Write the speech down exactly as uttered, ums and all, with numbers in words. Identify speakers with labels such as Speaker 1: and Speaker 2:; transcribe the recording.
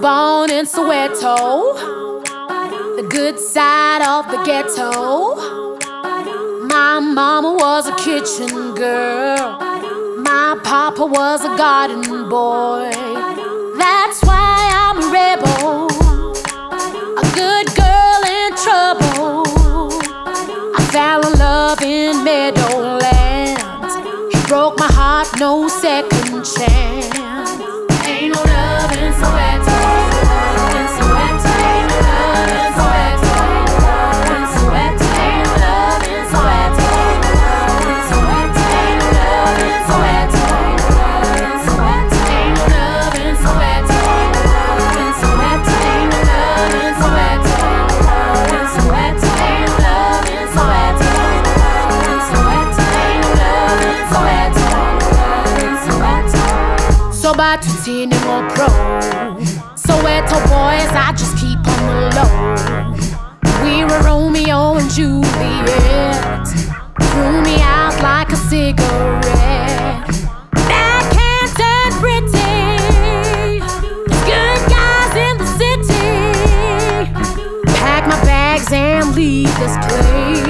Speaker 1: born in Soweto, the good side of the ghetto. My mama was a kitchen girl, my papa was a garden boy. That's why I'm a rebel, a good girl in trouble. I fell in love in Meadowlands. He broke my heart, no second chance. Ain't no love in Soweto, in Soweto. Ain't no love in Soweto, in Soweto. Ain't no love in Soweto, in Soweto. Ain't no love in Soweto, in Soweto. Ain't no love in Soweto, in Soweto. Ain't no love in Soweto, in Soweto. Ain't no love in Soweto, in Soweto. Ain't no love in Soweto, in Soweto. So bad to see no more pro. Soweto boys, I just keep on the low. We were Romeo and Juliet, threw me out like a cigarette. That can't turn pretty. There's good guys in the city. Pack my bags and leave this place.